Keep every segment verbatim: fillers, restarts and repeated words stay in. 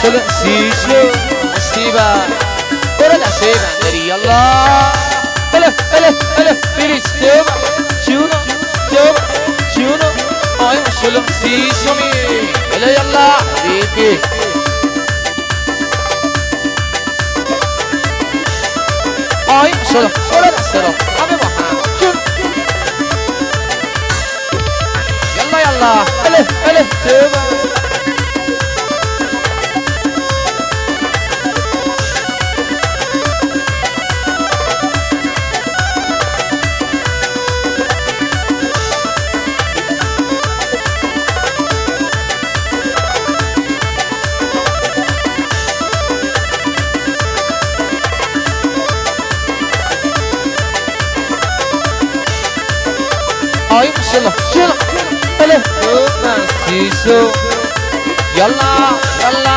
شلو سیشو مصیبه برو دسته بندری یالا اله اله اله بریز توبه شونو توبه شونو آی شلو سیشو می اله یالا بیبی آی شلو برو دسته رو همه با هم شون یالا یالا اله اله توبه آی ماشاءالله شلو اله سیسو یالا یالا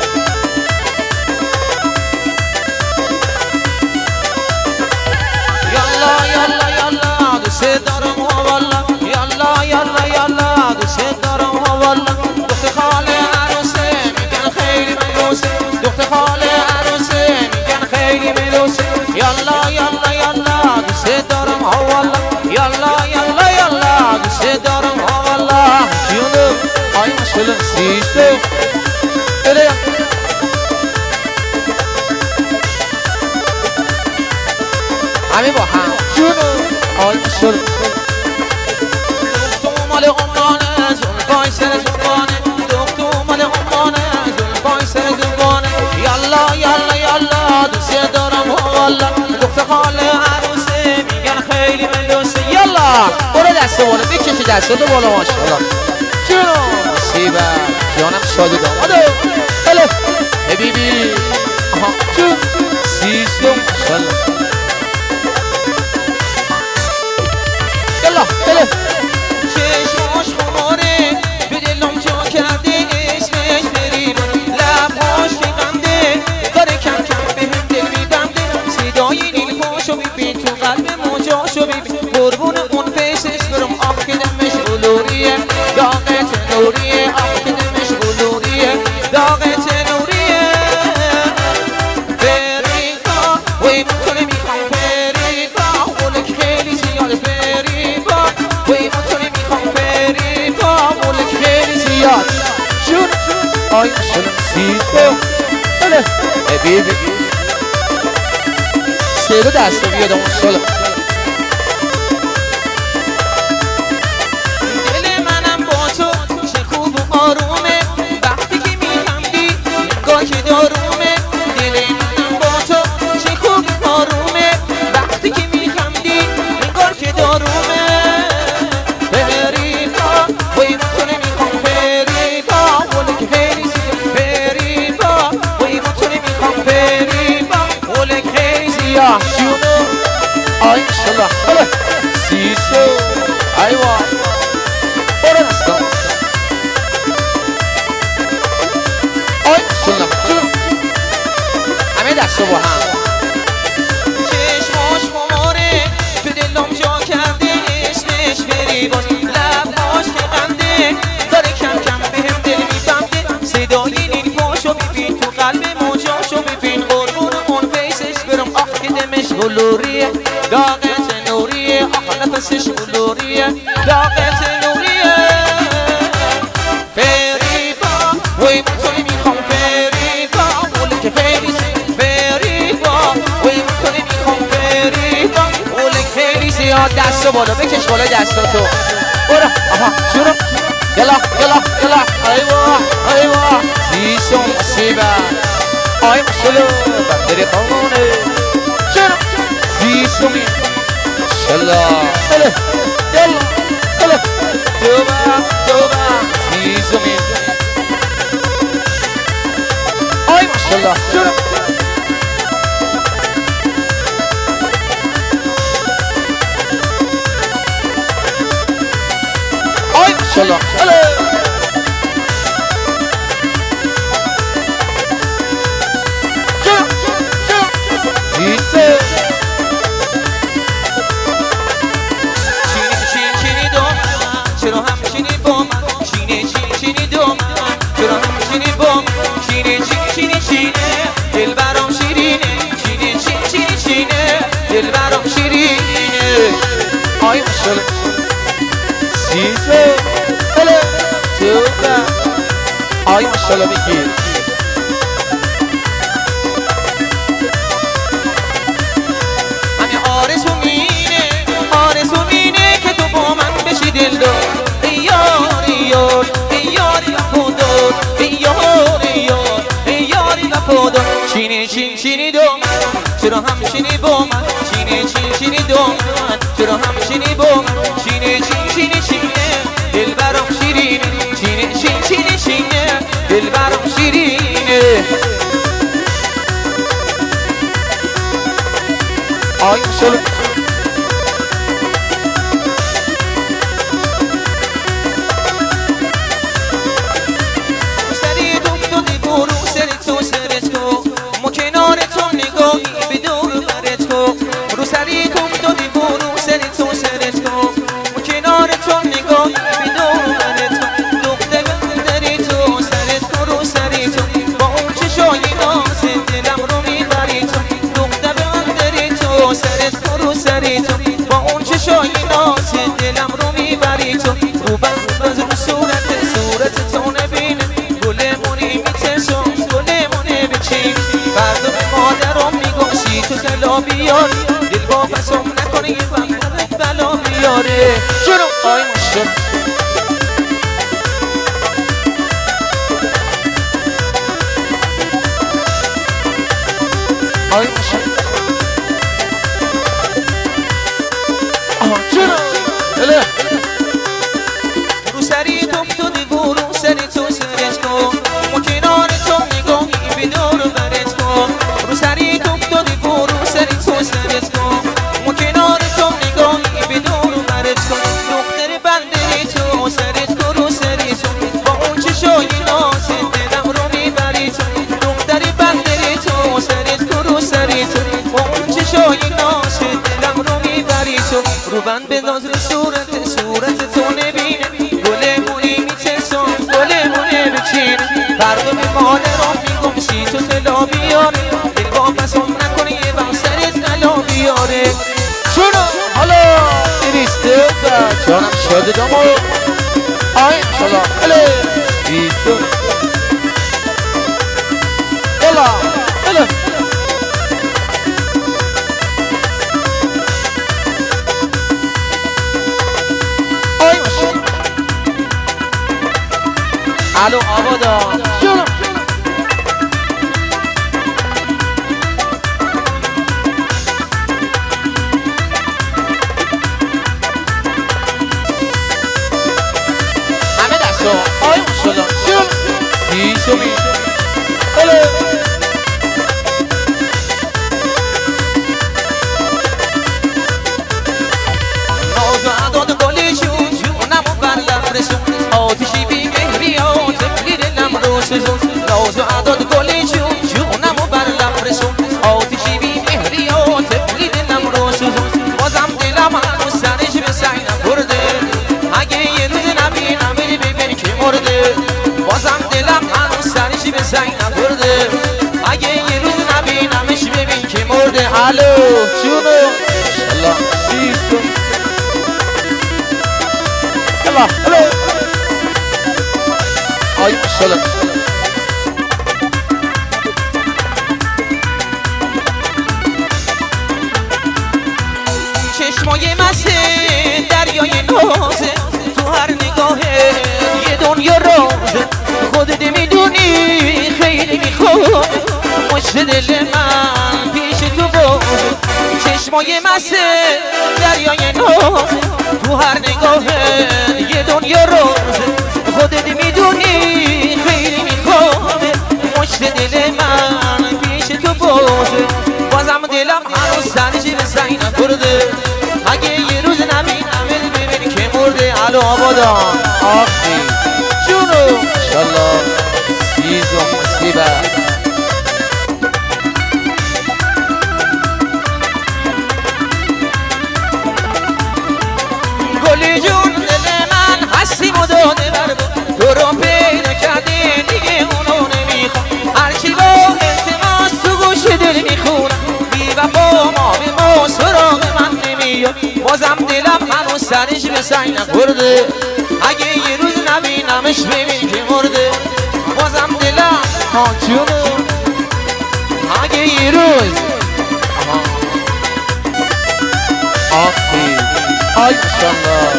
یالا یالا یالا دوست دارم والا یالا یالا یالا دوست دارم والا دختر خاله عروسه میگن خیلی ملوسه دختر خاله عروسه میگن خیلی ملوسه یالا یالا یالا دوست دارم والا یالا یالا یالا دوست دارم والا جونو آی ماشاءالله سیسو اله همه با هم جونو آی ماشاءالله دختر مال عمانه زلفای سر زبانه دختر مال عمانه زلفای سر زبانه یالا یالا یالا دوست دارم والا دختر خاله عروسه میگن خیلی ملوسه یالا برو دسته بالا بکشی دسته تو بالا ماشاءالله جونو مصیبه جانم شادی دامادو اله حبیبی آها جون سیسو ماشاءالله یالا اله چشماش خماره به دلم جا کرده اسمش بریبون لبهاش که غمده داره کم کم بهم دل میبنده صدای نیل پاشو ببین تو قلب موجاشو ببین قربون اون فیسش برم آخ که دمش بلوریه داغت نوریه آخ که دمش بلوریه داغت نوریه فریبا وی مطوله میخوام فریبا ولک خیلی زیاده فریبا وی مطوله میخوام فریبا ولک خیلی زیاد شون آی ماشاءالله سیسو اله حبیبی سیرو دستو بیاد ماشاءالله دل منم با تو چه خوب و آرومه وقتی که میخندی انگار که دارومه دل منم با تو چه خوب و آرومه وقتی که میخندی انگار که دارومه فریبا وی من تو نمیخوام فریبا ولک خیلی زیاد فریبا وی من تو نمیخوام فریبا ولک خیلی زیاد جونو آی ماشاءالله اله سیسو ایوا برو دستا آی ماشاءالله جون همه دستا با هم چشماش خماره تو دلم جا کرده اسمش فریباز لبهاش که غمده داره کم کم بهم دل میبنده صدای نیل پاشو ببین تو قلب موجاشو ببین قربون اون فیسش برم آخ که دمش بلوریه داغت نوریه آخ نفسش بلوریه داغت نوریه فریبا وی من تو نمیخوام فریبا ولک خیلی فریبا وی من تو نمیخوام فریبا ولک خیلی زیاد دستا بالا بکش بالا دستا تو برو آها شروع یلا یلا یلا ایوا ایوا سیسو مصیبه آی ماشاءالله بندری خانه شروع سیسو می ماشاءالله اله یلا اله توبه توبه سیسو می آی ماشاءالله شروع آی ماشاءالله اله چرا همچینی با من چینه چینی چینی دو من چرا همچینی با من چینه چینی آی ماشاءالله بگیر همه آرزو مینه آرزو مینه که تو با من بشی دل دار ای یار ای یار ای یاری وفادار ای یار ای یار ای یاری وفادار چینه چین چینی دو چرا همچینی با من چینه چین چینی دو من چرا همچینی با من چینه چین چینی چینه دل برام شیرینه چینه چین چینی چینه دل برام شیرینه آی ماشاءالله سری تو تو دی برو سری تو سرت کو ما کنار تو نگاهی به دور برت کو رو سری تو تو دی برو سری تو سرت کو ما کنار تو نگاهی به دور برت کو دختر بندری تو سرت کو رو سری تو با اون چشای ناز دلم رو میبری تو دختر بندری تو سرت کو رو سری تو با اون چشای ناز دلم رو میبری تو رو بند رو صورت صورت تو نبینه گلمونی میترسم گلمونه بچین فردا به مادرم میگوشی تو دلا بیار دل با پسم نکنه یه وقت بلا بیاره چرا آی ماشاءالله آی ماشاءالله آه چرا بله رو سری تو تو دی برو سری تو سرت کن ما کنار تو نگاهی به دور برت کن رو سری تو تو دی برو سری تو سرت کن ما کنار تو نگاهی به دور برت کن دختر بندری تو سرت کن رو سری تو با اون چشای ناز دلم رو میبری تو دختر بندری تو سرت کن رو سری تو با اون چشای ناز دلم رو میبری تو رو بند بنداز رو صورت صورت تو نبینه گلمونی میترسم گلمونه بچین فردا به مادرم میگمشی تو دلا بیاره دل با پسم نکنه یه وقت سرت دلا بیاره چونو حالا نویسته و جانم شاده دامو آی شالا بله بیتو بلا بله آی ماشاءالله الو آبادا جونم همه دستا آی ماشاءالله جونم بیسو بیسو بله نازو عداد گلیشون جونمو بر لب رسون آتشی بی مهریات دلم رو سوزون نازو عداد گلیشون جونمو بر لب رسون آتشی بی مهریات دلم رو سوزون بازم دلم هنوز سرش به سعی نبرده اگه یه روز نبینم بری ببین که مرده بازم دلم هنوز سرش به سعی نبرده اگه یه روز نبینمش ببین که مرده الو جونو انشالله سیستم الله الو آی ماشاءالله چشمای مسته دریای نازه تو هر نگاهه یه دنیا رازه خودت میدونی خیلی میخواد مشت دل من پیش تو بازه چشمای مسته دریای نازه تو هر نگاهه یه دنیا رازه خودت میدونی خیلی میخواد مشت دل من پیش تو بازه بازم دلم هنوز سرش به سعی نبرده اگه یه روز نبینم ببین که مرده الو آبادان آخی جونو انشالله سیز و مصیبت گلی جون دل من هستی و داده بر تو رو پیدا کرده دیگه اونو نمیخوام هرچی با التماس تو گوش دل میخونم بی وفا ما به ما سراغ من نمیاد بازم دلم هنوز سرش به سعی نخورده اگه یه روز نبینمش ببین که مرده بازم جونو اگه یه روز آخی آی ماشالله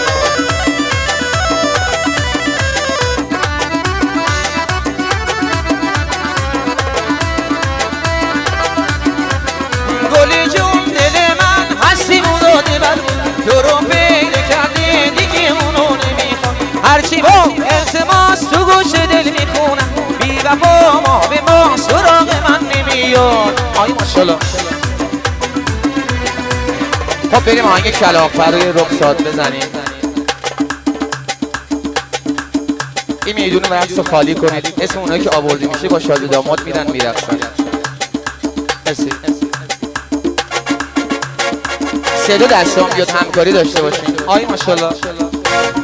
گلی جون دل من هستی مداده بر تو رو پیدا کرده دیگه اونو نمیخوام هرچی با التماس تو گوش دل میخونم بی وفا ما به ما سراغ من نمیاد آی ماشالله خب بریم آهنگ کلاغ‌فر روی رخسات بزنیم این میدونه رقص رو خالی کنید اسم اونایی که آورده میشه با شاد داماد میرن میرقصن مرسی سه دو دستان بیاد همکاری داشته باشیم آی ماشالله